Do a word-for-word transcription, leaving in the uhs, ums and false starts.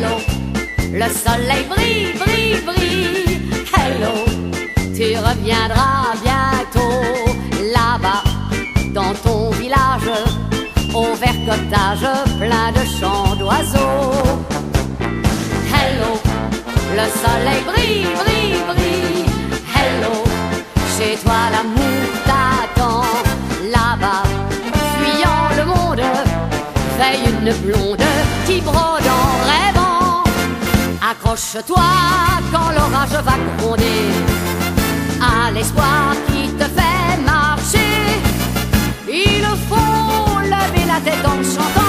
Hello, le soleil brille, brille, brille. Hello, tu reviendras bientôt là-bas dans ton village, au vert cottage plein de chants d'oiseaux. Hello, le soleil brille, brille, brille. Hello, chez toi l'amour t'attend là-bas, fuyant le monde, veille une blonde qui brode en rêvant. Accroche-toi quand l'orage va gronder, à l'espoir qui te fait marcher. Il faut lever la tête en chantant.